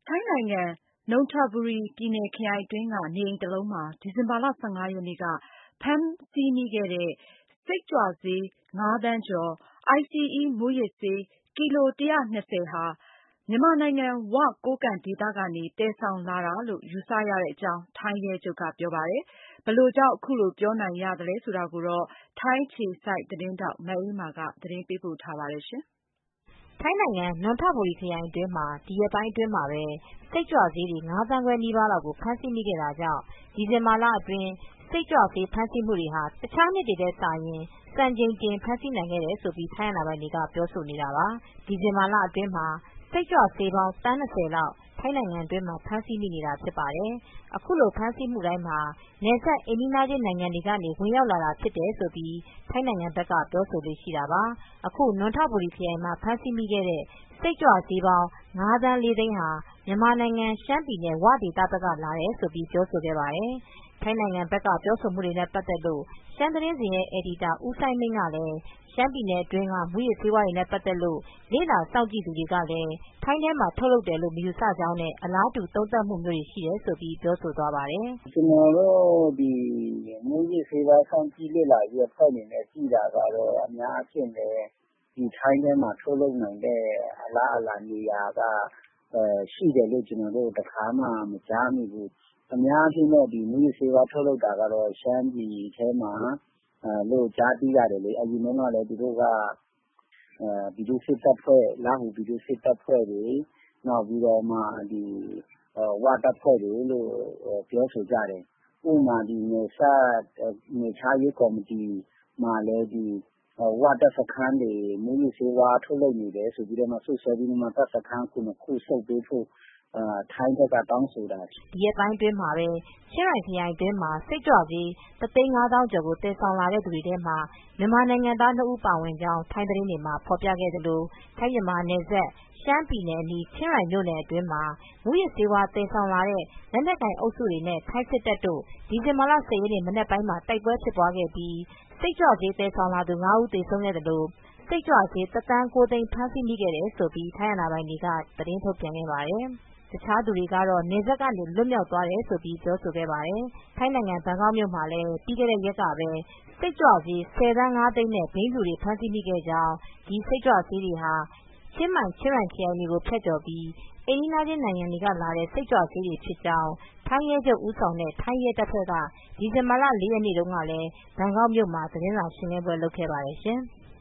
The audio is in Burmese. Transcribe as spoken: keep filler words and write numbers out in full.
ထိုင်းနိုင်ငံ နုံထဘူရီပြည်နယ်ခရိုင်အတွင်းက နေအိမ်တလုံးမှာ ဒီဇင်ဘာလ ၁၅ ရက်နေ့က ဖမ်းဆီးမိခဲ့တဲ့ စိတ်ကြွဆေး ငါးသန်းကျော်၊ ICE မူးယစ်ဆေး ကီလို ၁၂၀ ဟာ မြန်မာနိုင်ငံ ဝ ကိုးကန့်ဒေသကနေ သယ်ဆောင်လာတာလို့ ယူဆရကြောင်း ထိုင်းရဲချုပ်က ပြောပါတယ်။ ဘယ်လိုကြောင့် အခုလို ပြောနိုင်ရသလဲဆိုတာကို ထိုင်းအခြေစိုက်သတင်းထောက် မအေးအေးမာက သတင်းပေးပို့ထားပါတယ်။ထိုင်းနိုင်ငံ နွံထဘူရီခရိုင်အတွင်းမှာ ဒီရက်ပိုင်းအတွင်းမှာပဲ စိတ်ကြွဆေးတွေ ငါးသန်းခွဲနီးပါးလောက်ကို ဖမ်းဆီးမိခဲ့တာကြောင့် ဒီဇင်ဘာလအတွင်း စိတ်ကြွဆေးဖမ်းဆီးမှုတွေဟာ တခြားနှစ်တွေထက်စာရင် စံချိန်တင်ဖမ်းဆီးနိုင်ခဲ့တယ်လို့ ထိုင်းအာဏာပိုင်တွေက ပြောဆိုနေတာပါ။ ဒီဇင်ဘာလအတွင်းမှာ စိတ်ကြွဆေးပေါင်း သန်း ၂၀ လောက် ထိုင်းနိုင်ငံအတွင်းမှာ ဖမ်းဆီးမိနေတာဖြစ်ပါတယ်။ အခုလို ဖမ်းဆီးမှုတိုင်းမှာ နယ်စပ်အိမ်နီးချင်းနိုင်ငံတွေကနေ ဝင်ရောက်လာတာဖြစ်တယ်လို့ ထိုင်းနိုင်ငံဘက်က ပြောဆိုလေ့ရှိတာပါ။ အခု နွံထဘူရီခရိုင်မှာ ဖမ်းဆီးမိခဲ့တဲ့ စိတ်ကြွဆေးပေါင်း ငါးသန်း လေးသိန်းဟာ မြန်မာနိုင်ငံ ရှမ်းပြည်နယ် ဝဒေသဘက်ကလာတယ်လို့ ပြောဆိုခဲ့ပါတယ်။ ထိုင်းနိုင်ငံဘက်က ပြောဆိုမှုတွေနဲ့ ပတ်သက်လို့ ရှမ်းသတင်းစဉ်ရဲ့ အယ်ဒီတာ ဦးစိုင်းမိန်းကလည်း ရှမ်းပြည်နယ်အတွင်းက မူးယစ်ဆေးဝါးတွေနဲ့ ပတ်သက်လို့ လေ့လာစောင့်ကြည့်သူတွေကလည်း ထိုင်းထဲမှာ ထုတ်လုပ်တယ်လို့ မယူဆကြောင်းနဲ့ အလားတူ သုံးသပ်မှုမျိုးတွေရှိတယ်လို့ ပြောဆိုသွားပါတယ်။ "ကျနော်တို့ ဒီမူးယစ်ဆေးဝါးစောင့်ကြည့်လေ့လာရေးအဖွဲ့အနေနဲ့ ကြည့်တာကတော့ အများအားဖြင့်လည်း ဒီထိုင်းထဲမှာ ထုတ်လုပ်နိုင်တဲ့အလားအလာနေရာက ရှိတယ်လို့ ကျနော်တို့ တခါမှမကြားမိဘူး။ အများအားဖြင့်တော့ ဒီမူးယစ်ဆေးဝါးထုတ်လုပ်တာကတော့ ရှမ်းပြည်ထဲမှာလို့ ကြားသိရတယ်လေ။ အရင်တုန်းကလည်း သူတို့က ပြည်သူ့စစ်တပ်ဖွဲ့ လားဟူပြည်သူ့စစ်တပ်ဖွဲ့တွေ နောက်ပြီးတော့မှ ဒီ ဝတပ်ဖွဲ့တွေလို့ ပြောဆိုကြတယ်။ ဥပမာ ဒီနယ်စပ်နယ်ခြားရေးကော်မတီမှာလည်း ဒီဝတပ်စခန်းတွေ မူးယစ်ဆေးဝါးထုတ်လုပ်နေတယ်ဆိုပြီးတော့မှ စွပ်စွဲပြီးတော့မှ တပ်စခန်း ခုနှစ်ခုဆုတ်ပေးဖို့ ထိုင်းဘက်ကတောင်းဆိုတာရှိတယ်။" ဒီရက်ပိုင်းအတွင်းမှာပဲ ချင်းရိုင်ခရိုင်အတွင်းမှာ စိတ်ကြွဆေး တသိန်းငါးသောင်းကျော်ကို သယ်ဆောင်လာတဲ့သူတွေထဲမှာ မြန်မာနိုင်ငံသား နှစ်ဦးပါဝင်ကြောင်း ထိုင်းသတင်းတွေမှာ ဖော်ပြခဲ့သလို ထိုင်းမြန်မာနယ်စပ် ရှမ်းပြည်နယ်အနီး ချင်းရိုင်မြို့နယ်အတွင်းမှာ မူးယစ်ဆေးဝါး သယ်ဆောင်လာတဲ့ လက်နက်ကိုင်အုပ်စုတွေနဲ့ ထိုင်းစစ်တပ်တို့ ဒီဇင်ဘာလ ၁၀ ရက်နေ့ မနက်ပိုင်းမှာ တိုက်ပွဲဖြစ်ပွားခဲ့ပြီး စိတ်ကြွဆေး သယ်ဆောင်လာသူ ငါးဦး သေဆုံးခဲ့သလို စိတ်ကြွဆေး တသန်းကိုးသိန်း ဖမ်းဆီးမိခဲ့တယ်လို့ ထိုင်းအာဏာပိုင်တွေက သတင်းထုတ်ပြန်ခဲ့ပါတယ်။ တခြားသူတွေကတော့ နယ်စပ်ကနေ လွတ်မြောက်သွားတယ်လို့ ပြောဆိုခဲ့ပါတယ်။ ထိုင်းနိုင်ငံ ဘန်ကောက်မြို့မှာလည်း ပြီးခဲ့တဲ့ရက်ကပဲ စိတ်ကြွဆေး ၁၀ သန်း ၅ သိန်းနဲ့ ဘိန်းဖြူတွေ ဖမ်းဆီးမိခဲ့ကြောင်း ဒီစိတ်ကြွဆေးတွေဟာ ချင်းမိုင် ချင်းရိုင်ခရိုင်တွေကို ဖြတ်ကျော်ပြီး အိမ်နီးချင်းနိုင်ငံတွေကလာတဲ့ စိတ်ကြွဆေးတွေဖြစ်ကြောင်း ထိုင်းရဲချုပ်ဦးဆောင်တဲ့ ထိုင်းရဲတပ်ဖွဲ့က ဒီဇင်ဘာလ ၄ ရက်နေ့တုန်းကလည်း ဘန်ကောက်မြို့မှာ သတင်းစာရှင်းလင်းပွဲ လုပ်ခဲ့ပါတယ်ရှင်။